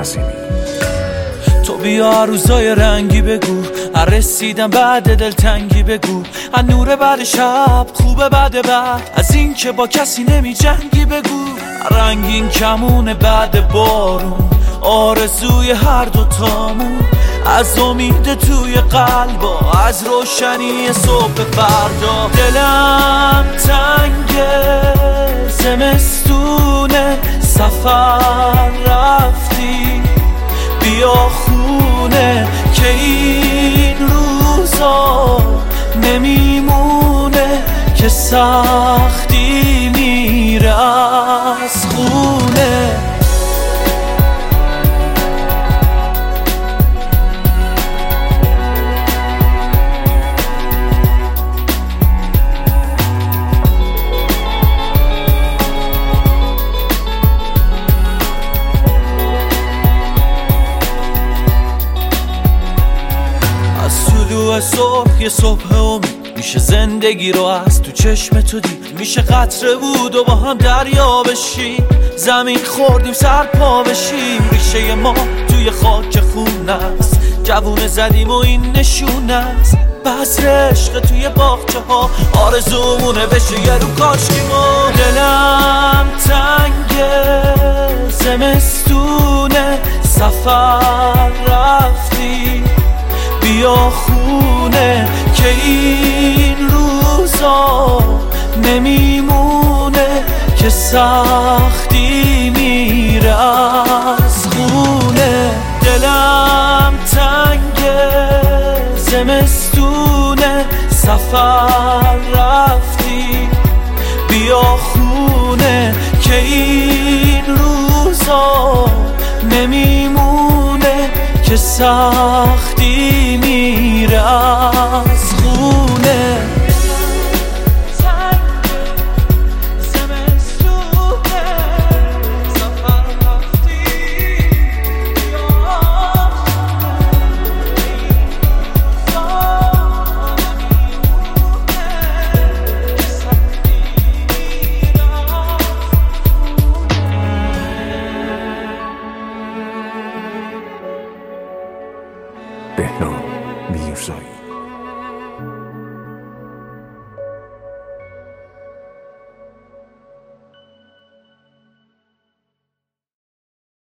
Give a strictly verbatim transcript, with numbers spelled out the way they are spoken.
عظیمی. تو بیا روزای رنگی بگو، رسیدم بعد دلتنگی بگو، از نور بعد شب خوبه بعد بعد، از این که با کسی نمی جنگی بگو، رنگین کمونه بعد بارون، آرزوی هر دوتامون، از امید توی قلبا، از روشنی صبح فردا. دلم تنگه زمستونه، سفر رفتی بیا خونه، که این روزا نمیمونه، که سختی میره از خونه. طلوع صبح یه صبح امید میشه زندگی رو از تو چشم تو دید، میشه قطره بود و با هم دریا بشیم، زمین خوردیم سر پا بشیم، ریشه ما توی خاک خون است، جوونه زدیم و این نشون است، بذر عشق توی باغچه ها، آرزومونه بشه یه رو کاشکی ما. دلم تنگه زمستونه، سفر رفتی بیا خونه، که این روزا نمیمونه، که سختی میره از خونه. دلم تنگه زمستونه، سفر رفتی بیا خونه، که این روزا نمیمونه، که سختی میره از خونه. بهنام میرزایی.